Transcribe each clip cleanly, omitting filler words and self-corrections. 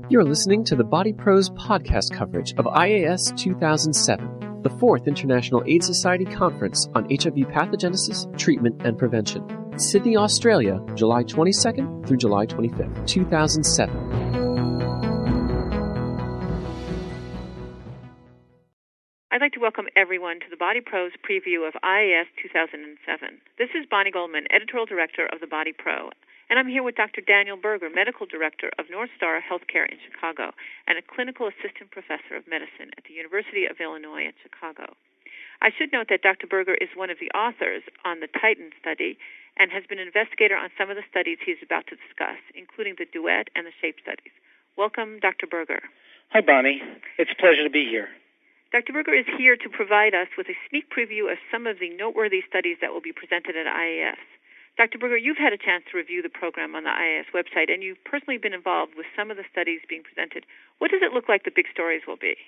You're listening to the Body Pros podcast coverage of IAS 2007, the 4th International AIDS Society Conference on HIV pathogenesis, treatment, and prevention. Sydney, Australia, July 22nd through July 25th, 2007. I'd like to welcome everyone to the Body Pros preview of IAS 2007. This is Bonnie Goldman, Editorial Director of the Body Pro, and I'm here with Dr. Daniel Berger, Medical Director of North Star Healthcare in Chicago and a Clinical Assistant Professor of Medicine at the University of Illinois at Chicago. I should note that Dr. Berger is one of the authors on the TITAN study and has been an investigator on some of the studies he's about to discuss, including the DUET and the SHAPE studies. Welcome, Dr. Berger. Hi, Bonnie. It's a pleasure to be here. Dr. Berger is here to provide us with a sneak preview of some of the noteworthy studies that will be presented at IAS. Dr. Berger, you've had a chance to review the program on the IAS website, and you've personally been involved with some of the studies being presented. What does it look like the big stories will be?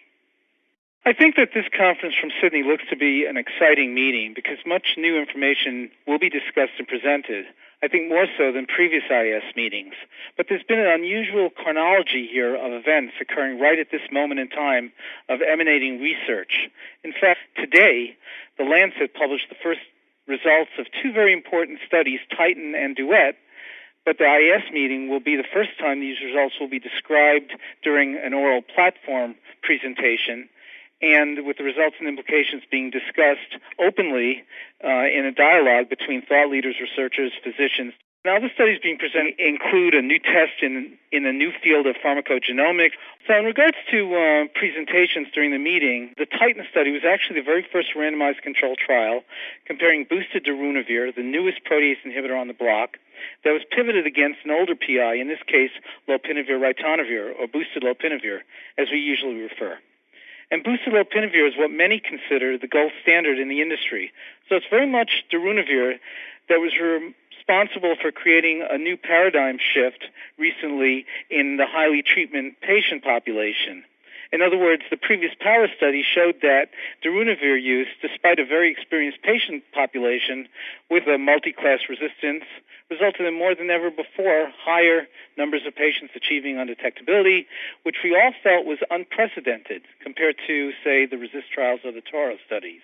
I think that this conference from Sydney looks to be an exciting meeting because much new information will be discussed and presented, I think more so than previous IAS meetings. But there's been an unusual chronology here of events occurring right at this moment in time of emanating research. In fact, today, The Lancet published the first results of two very important studies, TITAN and DUET, but the IAS meeting will be the first time these results will be described during an oral platform presentation, and with the results and implications being discussed openly in a dialogue between thought leaders, researchers, physicians. Now, the studies being presented include a new test in a new field of pharmacogenomics. So in regards to presentations during the meeting, the TITAN study was actually the very first randomized controlled trial comparing boosted darunavir, the newest protease inhibitor on the block, that was pivoted against an older PI, in this case lopinavir-ritonavir, or boosted lopinavir, as we usually refer. And boosted lopinavir is what many consider the gold standard in the industry. So it's very much darunavir that was responsible for creating a new paradigm shift recently in the highly treatment patient population. In other words, the previous PARA study showed that darunavir use, despite a very experienced patient population with a multi-class resistance, resulted in more than ever before higher numbers of patients achieving undetectability, which we all felt was unprecedented compared to, say, the RESIST trials or the TORO studies.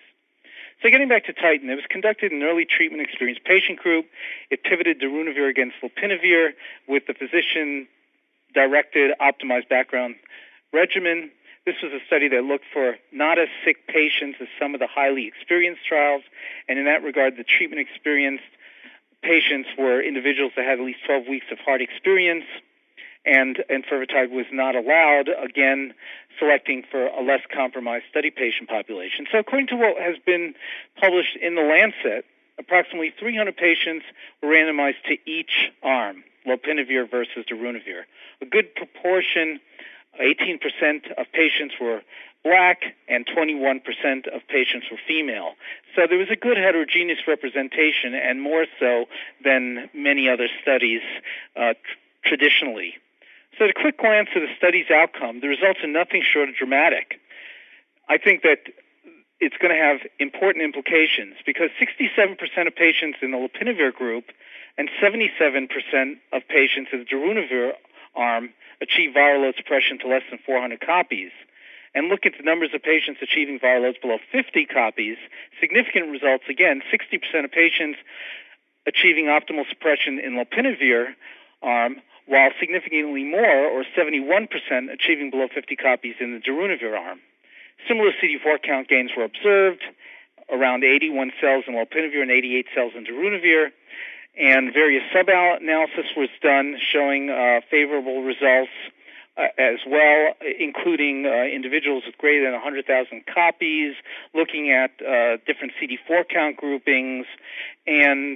So getting back to TITAN, it was conducted in an early treatment experienced patient group. It pivoted darunavir against lopinavir with the physician-directed optimized background regimen. This was a study that looked for not as sick patients as some of the highly experienced trials, and in that regard, the treatment experienced patients were individuals that had at least 12 weeks of heart experience, and enfermitide was not allowed, again, selecting for a less compromised study patient population. So according to what has been published in The Lancet, approximately 300 patients were randomized to each arm, lopinavir versus darunavir. A good proportion, 18% of patients were black and 21% of patients were female. So there was a good heterogeneous representation, and more so than many other studies traditionally. So at a quick glance at the study's outcome, the results are nothing short of dramatic. I think that it's going to have important implications because 67% of patients in the lopinavir group and 77% of patients in the darunavir arm achieve viral load suppression to less than 400 copies. And look at the numbers of patients achieving viral loads below 50 copies. Significant results, again, 60% of patients achieving optimal suppression in lopinavir arm, while significantly more, or 71%, achieving below 50 copies in the darunavir arm. Similar CD4 count gains were observed, around 81 cells in lopinavir and 88 cells in darunavir, and various sub-analysis was done showing favorable results as well, including individuals with greater than 100,000 copies, looking at different CD4 count groupings, and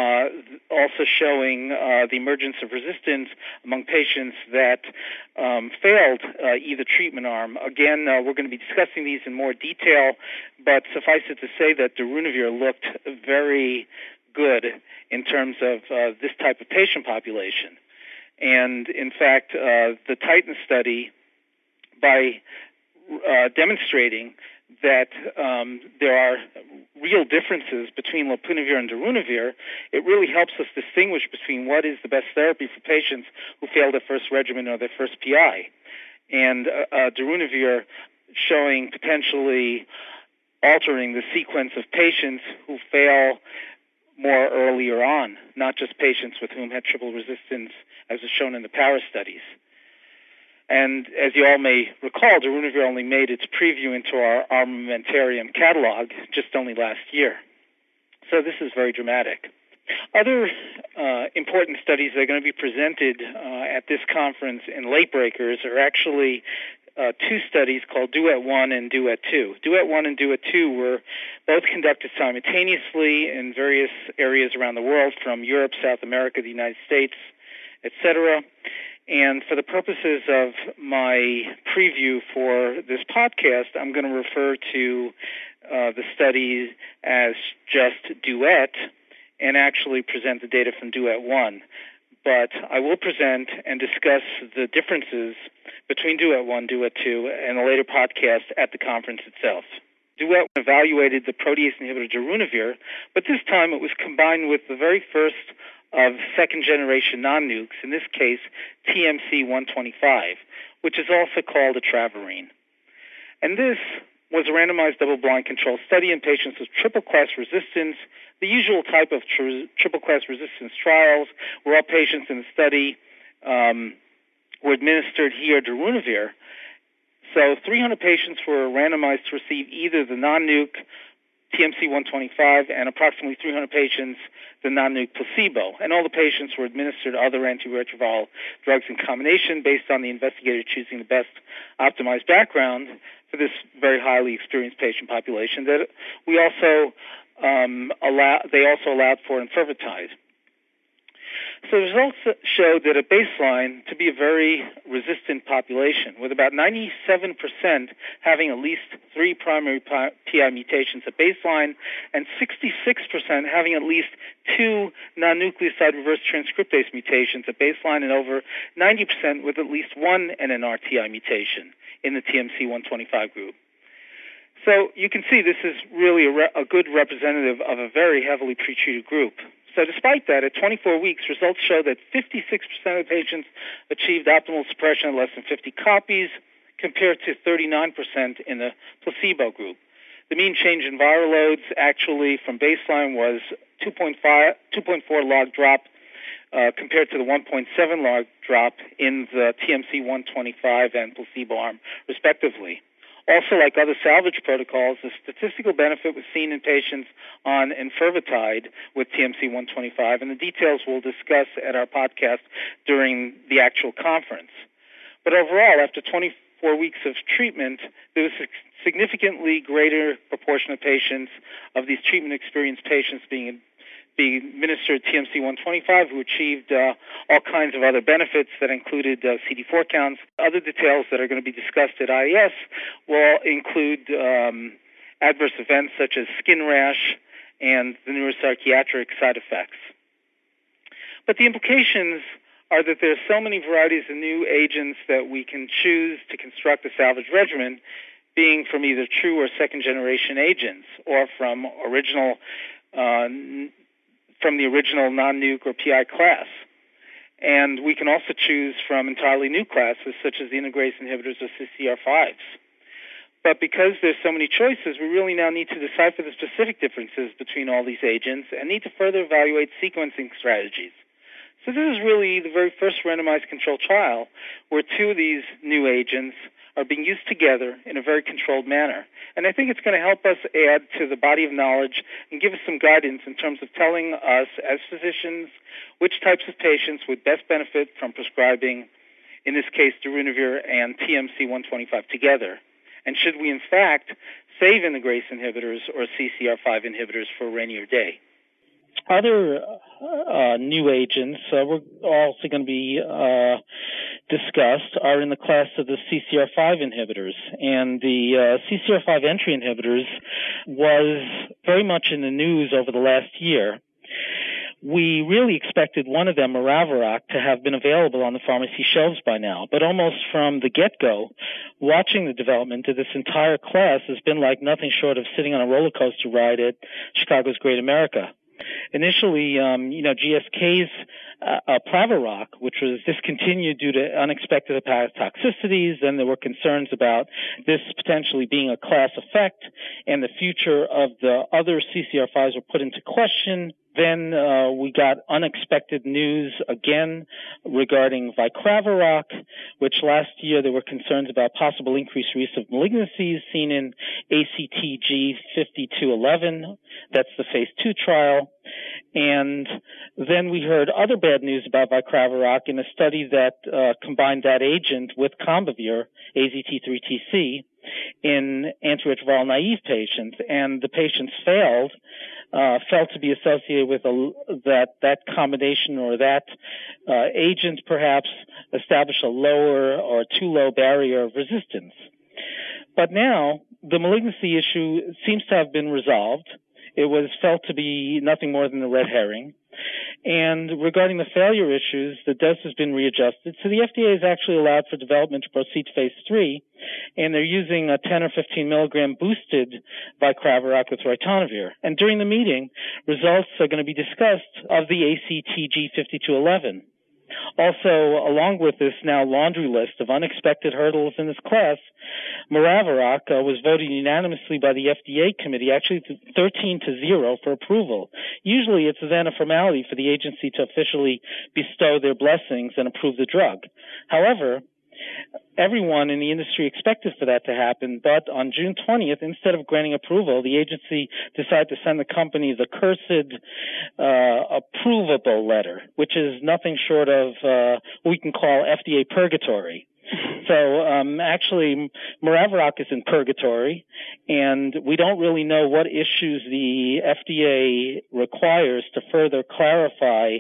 also showing the emergence of resistance among patients that failed either treatment arm. Again, we're going to be discussing these in more detail, but suffice it to say that darunavir looked very good in terms of this type of patient population. And in fact, the TITAN study, by demonstrating that there are real differences between lopinavir and darunavir, it really helps us distinguish between what is the best therapy for patients who failed their first regimen or their first PI. and darunavir showing potentially altering the sequence of patients who fail more earlier on, not just patients with whom had triple resistance, as is shown in the PARA studies. And as you all may recall, darunavir only made its preview into our armamentarium catalog just only last year. So this is very dramatic. Other important studies that are going to be presented at this conference in Late Breakers are actually two studies called DUET-1 and DUET-2. DUET-1 and DUET-2 were both conducted simultaneously in various areas around the world, from Europe, South America, the United States, etc. And for the purposes of my preview for this podcast, I'm going to refer to the studies as just DUET and actually present the data from DUET-1. But I will present and discuss the differences between DUET-1, DUET-2, and a later podcast at the conference itself. DUET evaluated the protease inhibitor darunavir, but this time it was combined with the very first of second-generation non-nukes, in this case TMC-125, which is also called etravirine. And this was a randomized double-blind controlled study in patients with triple-class resistance, the usual type of triple-class resistance trials, where all patients in the study were administered here darunavir. So 300 patients were randomized to receive either the non-nuke TMC-125 and approximately 300 patients the non-nuke placebo. And all the patients were administered other antiretroviral drugs in combination based on the investigator choosing the best optimized background for this very highly experienced patient population. That we also they also allowed for enfervatide. So the results showed that at baseline to be a very resistant population, with about 97% having at least 3 primary PI mutations at baseline and 66% having at least 2 non-nucleoside reverse transcriptase mutations at baseline, and over 90% with at least 1 NNRTI mutation in the TMC-125 group. So you can see this is really a good representative of a very heavily pretreated group. So despite that, at 24 weeks, results show that 56% of patients achieved optimal suppression at less than 50 copies, compared to 39% in the placebo group. The mean change in viral loads actually from baseline was 2.4 log drop compared to the 1.7 log drop in the TMC-125 and placebo arm, respectively. Also, like other salvage protocols, the statistical benefit was seen in patients on enfervatide with TMC-125, and the details we'll discuss at our podcast during the actual conference. But overall, after 24 weeks of treatment, there was a significantly greater proportion of patients, of these treatment-experienced patients being administered TMC-125 who achieved all kinds of other benefits that included CD4 counts. Other details that are going to be discussed at IES will include adverse events such as skin rash and the neuropsychiatric side effects. But the implications are that there are so many varieties of new agents that we can choose to construct a salvage regimen, being from either true or second-generation agents or from the original non-nuke or PI class. And we can also choose from entirely new classes, such as the integrase inhibitors or CCR5s. But because there's so many choices, we really now need to decipher the specific differences between all these agents and need to further evaluate sequencing strategies. So this is really the very first randomized controlled trial where 2 of these new agents are being used together in a very controlled manner. And I think it's going to help us add to the body of knowledge and give us some guidance in terms of telling us as physicians which types of patients would best benefit from prescribing, in this case, darunavir and TMC-125 together. And should we, in fact, save integrase inhibitors or CCR5 inhibitors for a rainier day? Other new agents we're also going to be discussed are in the class of the CCR5 inhibitors. And the CCR5 entry inhibitors was very much in the news over the last year. We really expected one of them, Maraviroc, to have been available on the pharmacy shelves by now. But almost from the get-go, watching the development of this entire class has been like nothing short of sitting on a roller coaster ride at Chicago's Great America. Initially, GSK's Plavaroc, which was discontinued due to unexpected hepatotoxicities, then there were concerns about this potentially being a class effect, and the future of the other CCR5s were put into question. Then we got unexpected news again regarding Vicravirac, which last year there were concerns about possible increased risk of malignancies seen in ACTG 5211. That's the phase 2 trial. And then we heard other bad news about Vicravirac in a study that combined that agent with Combivir, AZT3TC, in antiretroviral naive patients, and the patients felt to be associated with that combination or that agent perhaps established a lower or too low barrier of resistance. But now the malignancy issue seems to have been resolved. It was felt to be nothing more than a red herring. And regarding the failure issues, the dose has been readjusted. So the FDA has actually allowed for development to proceed to phase 3, and they're using a 10 or 15 milligram boosted Vicravirac with ritonavir. And during the meeting, results are going to be discussed of the ACTG 5211. Also, along with this now laundry list of unexpected hurdles in this class, Miravirac was voted unanimously by the FDA committee, actually 13-0 for approval. Usually it's then a formality for the agency to officially bestow their blessings and approve the drug. However, everyone in the industry expected for that to happen, but on June 20th, instead of granting approval, the agency decided to send the company the cursed approvable letter, which is nothing short of what we can call FDA purgatory. So actually, Miravirac is in purgatory, and we don't really know what issues the FDA requires to further clarify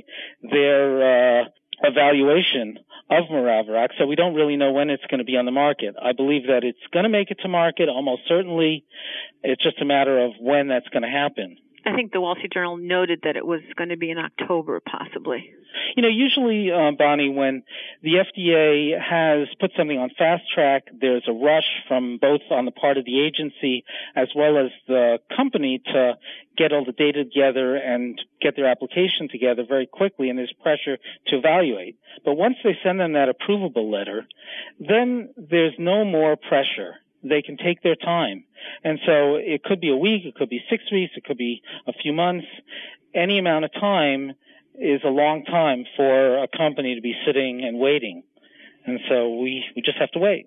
their evaluation of Miravirac, so we don't really know when it's going to be on the market. I believe that it's going to make it to market, almost certainly. It's just a matter of when that's going to happen. I think the Wall Street Journal noted that it was going to be in October, possibly. Usually, Bonnie, when the FDA has put something on fast track, there's a rush from both on the part of the agency as well as the company to get all the data together and get their application together very quickly, and there's pressure to evaluate. But once they send them that approvable letter, then there's no more pressure. They can take their time. And so it could be a week, it could be 6 weeks, it could be a few months. Any amount of time is a long time for a company to be sitting and waiting. And so we just have to wait.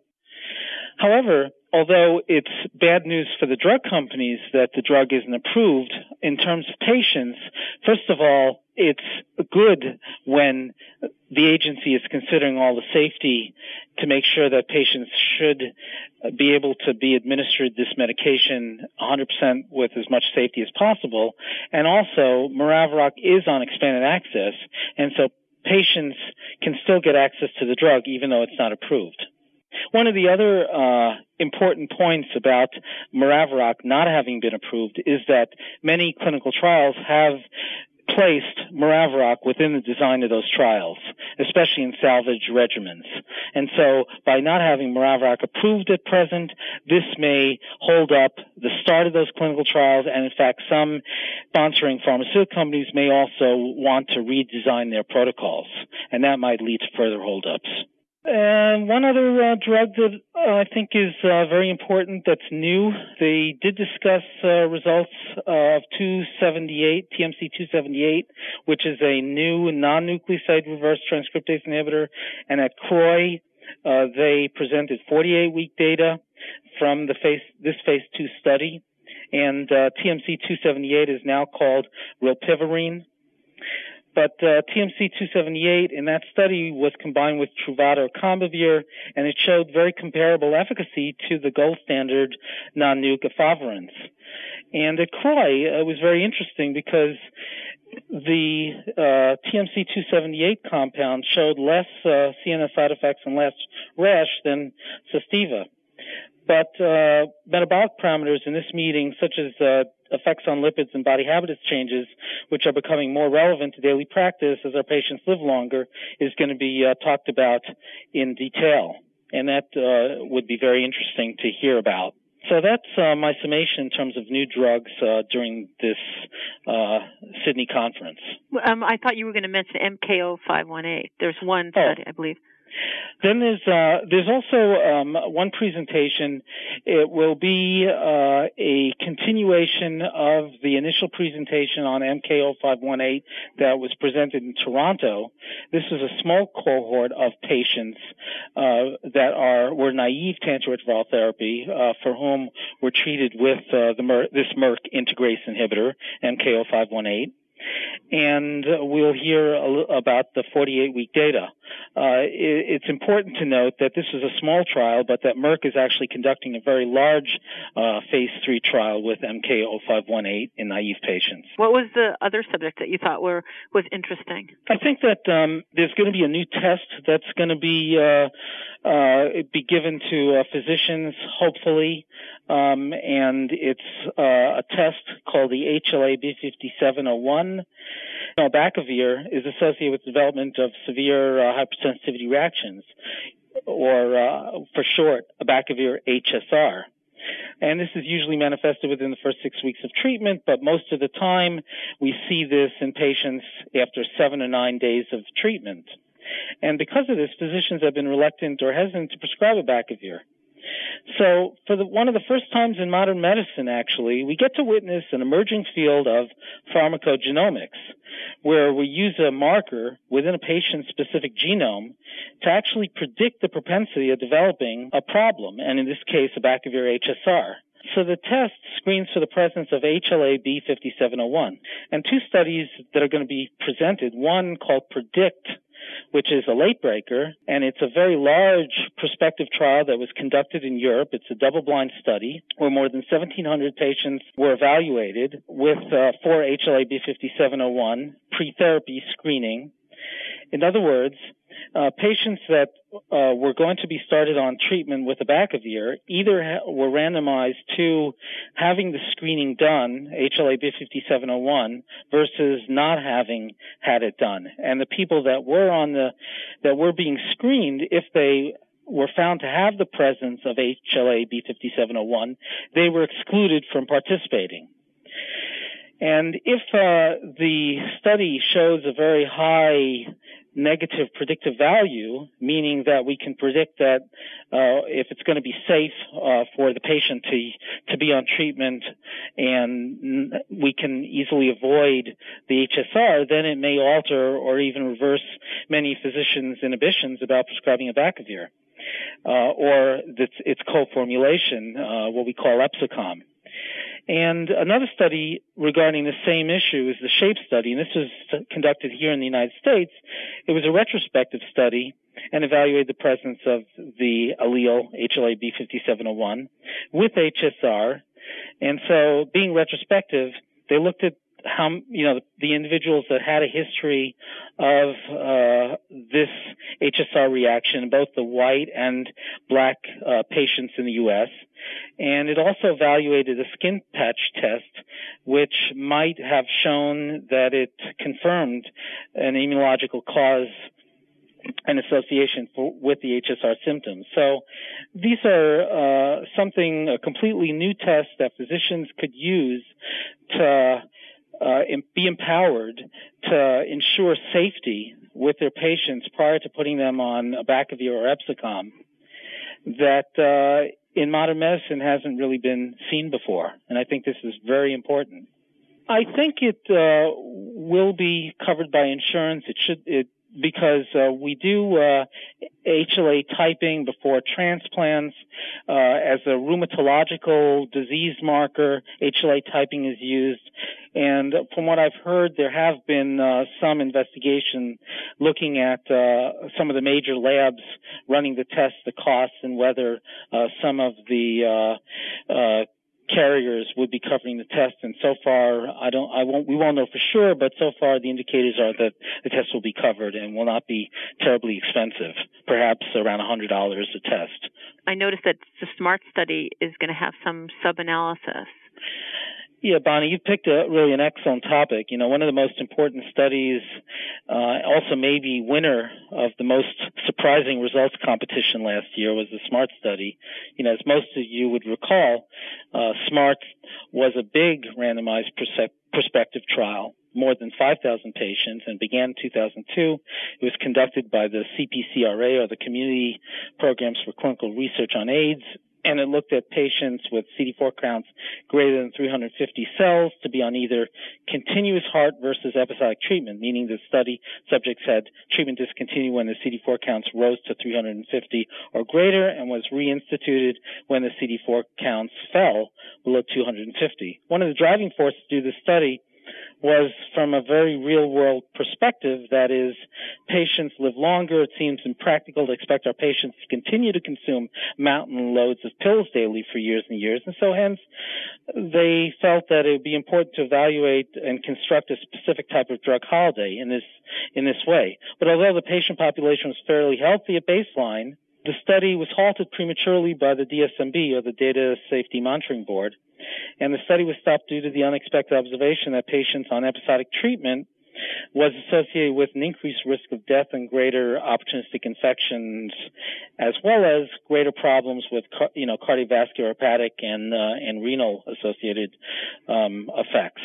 However, although it's bad news for the drug companies that the drug isn't approved, in terms of patients, first of all, it's good when the agency is considering all the safety to make sure that patients should be able to be administered this medication 100% with as much safety as possible. And also, Miravirac is on expanded access, and so patients can still get access to the drug even though it's not approved. One of the other important points about Miravirac not having been approved is that many clinical trials have placed Miravirac within the design of those trials, especially in salvage regimens. And so by not having Miravirac approved at present, this may hold up the start of those clinical trials, and in fact some sponsoring pharmaceutical companies may also want to redesign their protocols, and that might lead to further holdups. And one other drug that I think is very important that's new, they did discuss results of 278, TMC 278, which is a new non-nucleoside reverse transcriptase inhibitor. And at CROI, they presented 48-week data from this phase 2 study. And TMC 278 is now called rilpivirine. But TMC 278 in that study was combined with Truvada or Combivir, and it showed very comparable efficacy to the gold standard non-nuc efavirenz. And at CROI, it was very interesting because the TMC 278 compound showed less CNS side effects and less rash than Sustiva. But metabolic parameters in this meeting, such as effects on lipids and body habitus changes, which are becoming more relevant to daily practice as our patients live longer, is going to be talked about in detail. And that would be very interesting to hear about. So that's my summation in terms of new drugs during this Sydney conference. I thought you were going to mention MK-0518. There's one study, I believe. Then there's also one presentation. It will be a continuation of the initial presentation on MK-0518 that was presented in Toronto. This is a small cohort of patients that were naive to antiretroviral therapy for whom were treated with this Merck integrase inhibitor, MK-0518. And we'll hear about the 48-week data. It's important to note that this is a small trial, but that Merck is actually conducting a very large phase 3 trial with MK-0518 in naive patients. What was the other subject that you thought was interesting? I think that there's going to be a new test that's going to be given to physicians, hopefully, and it's a test called the HLA-B5701. Abacavir is associated with development of severe hypersensitivity reactions, or for short, Abacavir HSR. And this is usually manifested within the first 6 weeks of treatment, but most of the time we see this in patients after 7 or 9 days of treatment. And because of this, physicians have been reluctant or hesitant to prescribe Abacavir. So for one of the first times in modern medicine, actually, we get to witness an emerging field of pharmacogenomics, where we use a marker within a patient's specific genome to actually predict the propensity of developing a problem, and in this case, Abacavir HSR. So the test screens for the presence of HLA-B5701. And two studies that are going to be presented, one called PREDICT, which is a late breaker, and it's a very large prospective trial that was conducted in Europe. It's a double-blind study where more than 1,700 patients were evaluated with 4 HLA-B5701 pre-therapy screening. In other words, patients that were going to be started on treatment with Abacavir either were randomized to having the screening done, HLA-B5701, versus not having had it done. And the people that were being screened, if they were found to have the presence of HLA-B5701, they were excluded from participating. And if the study shows a very high negative predictive value, meaning that we can predict that if it's going to be safe for the patient to be on treatment and we can easily avoid the HSR, then it may alter or even reverse many physicians' inhibitions about prescribing Abacavir or its co-formulation, what we call Epsicom. And another study regarding the same issue is the SHAPE study, and this was conducted here in the United States. It was a retrospective study and evaluated the presence of the allele HLA-B5701 with HSR. And so, being retrospective, they looked at how, the individuals that had a history of this HSR reaction, both the white and black patients in the U.S., and it also evaluated a skin patch test, which might have shown that it confirmed an immunological cause and association with the HSR symptoms. So these are a completely new test that physicians could use to be empowered to ensure safety with their patients prior to putting them on Abacavir or Epsicom that in modern medicine hasn't really been seen before. And I think this is very important. I think it will be covered by insurance. Because we do HLA typing before transplants as a rheumatological disease marker. HLA typing is used, and from what I've heard, there have been some investigation looking at some of the major labs running the test, the costs, and whether some of the carriers would be covering the test, and so far we won't know for sure, but so far the indicators are that the test will be covered and will not be terribly expensive, perhaps around $100 a test. I noticed that the SMART study is going to have some sub-analysis. Yeah, Bonnie, you picked really an excellent topic. One of the most important studies, also maybe winner of the most surprising results competition last year, was the SMART study. As most of you would recall, SMART was a big randomized prospective trial, more than 5,000 patients, and began in 2002. It was conducted by the CPCRA, or the Community Programs for Clinical Research on AIDS, and it looked at patients with CD4 counts greater than 350 cells to be on either continuous heart versus episodic treatment, meaning the study subjects had treatment discontinued when the CD4 counts rose to 350 or greater and was reinstituted when the CD4 counts fell below 250. One of the driving forces to do this study was from a very real-world perspective. That is, patients live longer. It seems impractical to expect our patients to continue to consume mountain loads of pills daily for years and years, and so hence they felt that it would be important to evaluate and construct a specific type of drug holiday in this way. But although the patient population was fairly healthy at baseline, the study was halted prematurely by the DSMB, or the Data Safety Monitoring Board, and the study was stopped due to the unexpected observation that patients on episodic treatment was associated with an increased risk of death and greater opportunistic infections, as well as greater problems with cardiovascular, hepatic, and renal associated effects.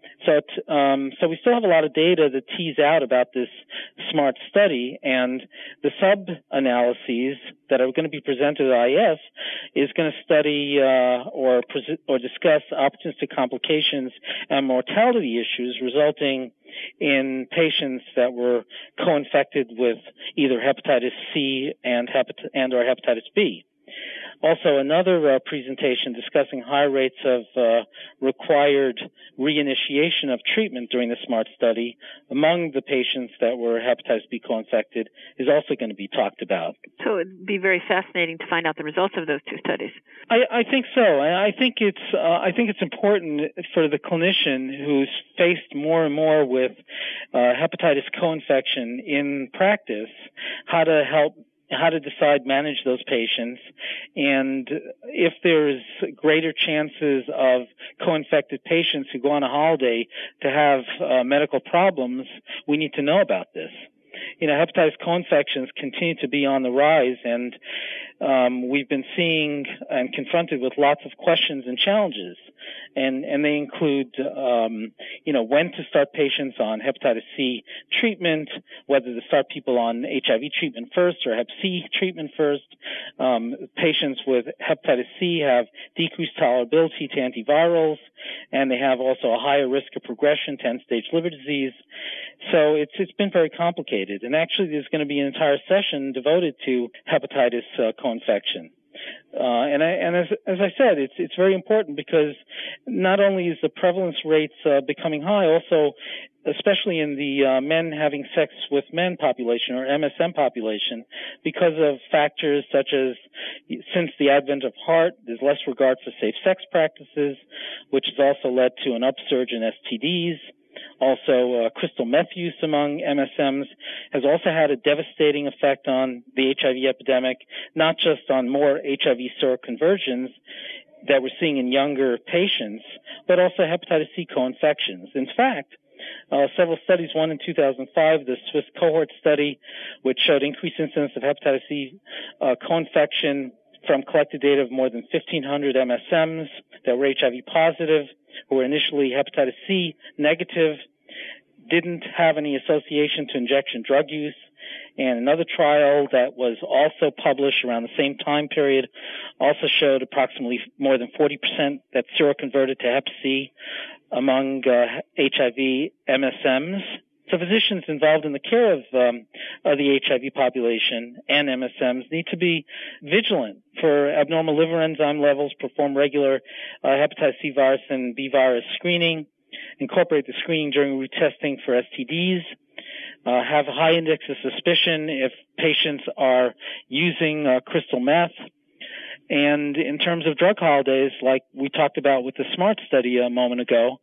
So we still have a lot of data to tease out about this SMART study, and the sub-analyses that are going to be presented at IS is going to study or discuss opportunistic complications and mortality issues resulting in patients that were co-infected with either hepatitis C and or hepatitis B. Also, another presentation discussing high rates of required reinitiation of treatment during the SMART study among the patients that were hepatitis B co-infected is also going to be talked about. So it'd be very fascinating to find out the results of those two studies. I think so. I think it's important for the clinician who's faced more and more with hepatitis co-infection in practice how to decide, manage those patients, and if there's greater chances of co-infected patients who go on a holiday to have medical problems, we need to know about this. Hepatitis co-infections continue to be on the rise, and we've been seeing and confronted with lots of questions and challenges. And they include, when to start patients on hepatitis C treatment, whether to start people on HIV treatment first or hep C treatment first. Patients with hepatitis C have decreased tolerability to antivirals, and they have also a higher risk of progression to end-stage liver disease. So it's been very complicated. And actually, there's going to be an entire session devoted to hepatitis co-infection. And as I said, it's very important because not only is the prevalence rates becoming high, also especially in the men having sex with men population, or MSM population, because of factors such as, since the advent of HAART, there's less regard for safe sex practices, which has also led to an upsurge in STDs. Also, crystal meth use among MSMs has also had a devastating effect on the HIV epidemic, not just on more HIV seroconversions that we're seeing in younger patients, but also hepatitis C co-infections. In fact, several studies, one in 2005, the Swiss cohort study, which showed increased incidence of hepatitis C co-infection from collected data of more than 1,500 MSMs that were HIV positive, who were initially hepatitis C negative, didn't have any association to injection drug use. And another trial that was also published around the same time period also showed approximately more than 40% that seroconverted to hep C among HIV MSMs. So physicians involved in the care of the HIV population and MSMs need to be vigilant for abnormal liver enzyme levels, perform regular hepatitis C virus and B virus screening, incorporate the screening during retesting for STDs, have a high index of suspicion if patients are using crystal meth. And in terms of drug holidays, like we talked about with the SMART study a moment ago,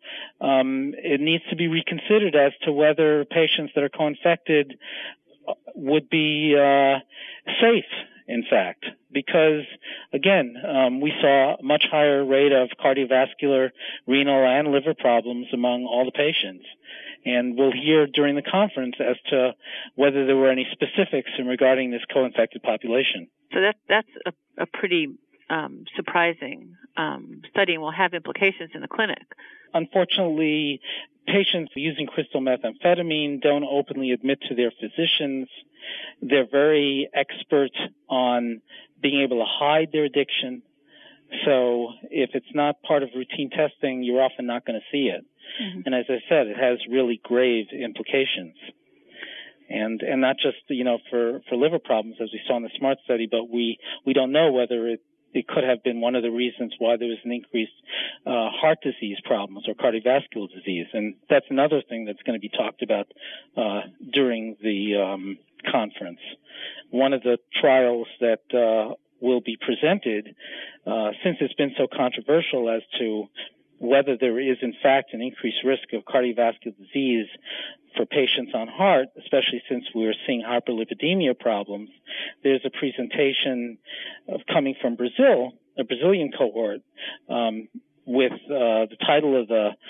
it needs to be reconsidered as to whether patients that are co-infected would be safe, in fact, because again, we saw a much higher rate of cardiovascular, renal, and liver problems among all the patients. And we'll hear during the conference as to whether there were any specifics regarding this co-infected population. So that's a pretty surprising study and will have implications in the clinic. Unfortunately, patients using crystal methamphetamine don't openly admit to their physicians. They're very expert on being able to hide their addiction. So if it's not part of routine testing, you're often not going to see it. Mm-hmm. And as I said, it has really grave implications. And not just, for liver problems, as we saw in the SMART study, but we don't know whether it could have been one of the reasons why there was an increased heart disease problems or cardiovascular disease. And that's another thing that's going to be talked about during the conference. One of the trials that will be presented, since it's been so controversial as to whether there is, in fact, an increased risk of cardiovascular disease for patients on heart, especially since we're seeing hyperlipidemia problems, there's a presentation coming from Brazil, a Brazilian cohort, with the title of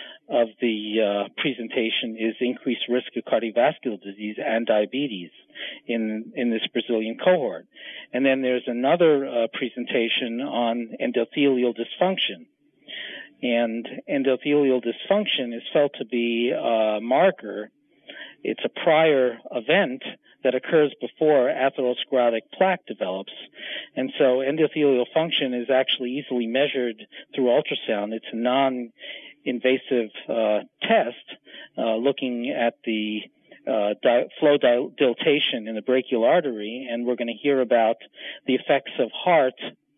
the presentation is Increased Risk of Cardiovascular Disease and Diabetes in this Brazilian cohort. And then there's another presentation on endothelial dysfunction. And endothelial dysfunction is felt to be a marker. It's a prior event that occurs before atherosclerotic plaque develops. And so endothelial function is actually easily measured through ultrasound. It's a non-invasive test looking at the flow dilatation in the brachial artery, and we're going to hear about the effects of heart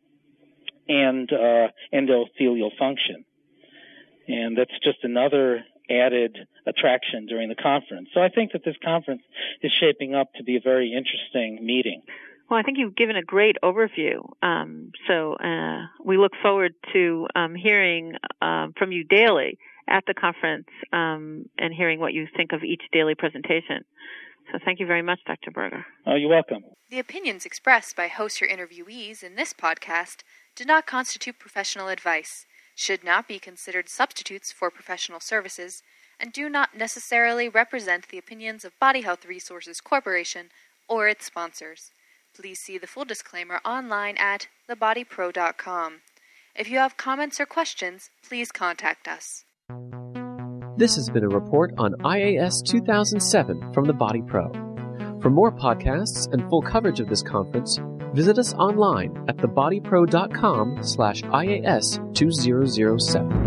and endothelial function. And that's just another added attraction during the conference. So I think that this conference is shaping up to be a very interesting meeting. Well, I think you've given a great overview. So we look forward to hearing from you daily at the conference and hearing what you think of each daily presentation. So thank you very much, Dr. Berger. Oh, you're welcome. The opinions expressed by hosts or interviewees in this podcast do not constitute professional advice, should not be considered substitutes for professional services, and do not necessarily represent the opinions of Body Health Resources Corporation or its sponsors. Please see the full disclaimer online at thebodypro.com. If you have comments or questions, please contact us. This has been a report on IAS 2007 from the Body Pro. For more podcasts and full coverage of this conference, visit us online at thebodypro.com/IAS2007.